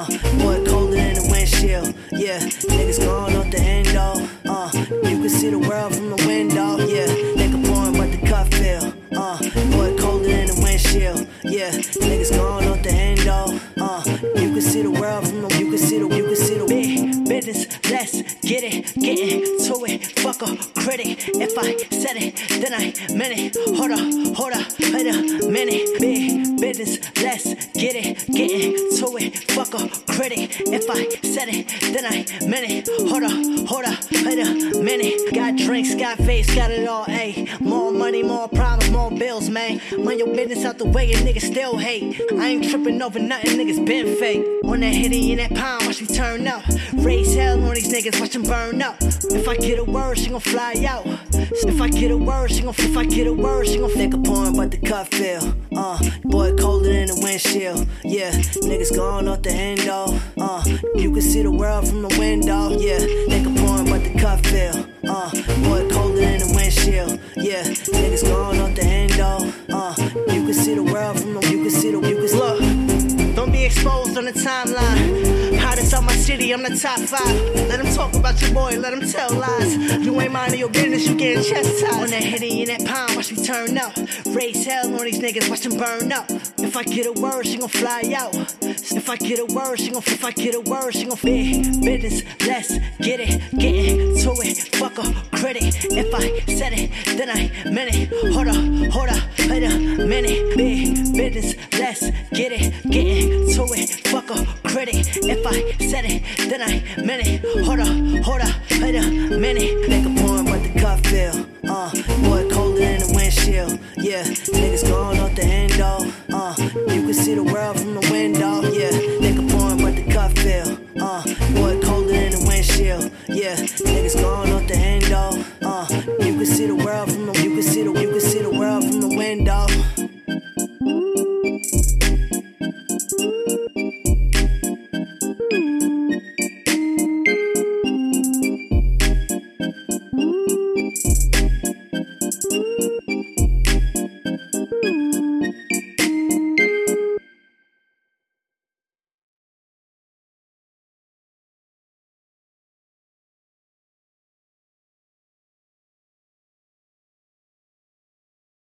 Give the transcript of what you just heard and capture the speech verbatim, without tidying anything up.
boy colder than the windshield. Yeah, niggas gone off the endo. Uh, you can see the world from the window. Yeah, nigga pouring but the cup fill. Uh, boy colder than the windshield. Yeah, niggas gone off the endo. Uh, you can see the world from the, you can see the, you can see the big business. Let's get it, get into it. Fuck a critic. If I said it, then I meant it. Hold up, hold up, wait a minute. Big business. Let's get it, get into it. Fuck a critic. If I said it, then I meant it. Hold up, hold up, wait a minute. Got drinks, got face, got it all, ayy. More money, more problems, more bills, man. Mind your business out the way and niggas still hate. I ain't tripping over nothing, niggas been fake. On that hitty in that pound, watch me turn up. Raise hell on these niggas, watch them burn up. If I get a word, she gon' fly out. If I get a word, she gon' if I get a word, she gon' nigga pouring but the cup fill. Uh, boy colder than the windshield. Yeah, niggas gone off the endo. Uh, you can see the world from the window. Yeah, nigga pouring but the cup fill. Uh, boy colder than the windshield. Yeah, niggas gone off the endo. Uh, you can see the world from the, you can see the, you can see. Look, don't be exposed on the timeline. Hottest out my city, I'm the top five. Let them talk about your boy, let them tell lies. You ain't minding your business, you getting chastised. On that hitty in that pound, watch me turn up. Raise hell on these niggas, watch them burn up. If I get a word, she gon' fly out. If I get a word, she gon' if I get a word, she gon' big business. Let's get it, get into it. Fuck a critic. If I said it, then I meant it. Hold up, hold up, wait a minute. Big business. Let's get it, get into it. Fuck a critic. If I said it, then I meant it. Hold up, hold up, wait a minute. Nigga pouring but the cup fill. Uh, boy colder than the windshield. Yeah, niggas gone off the endo. Uh, you can see the world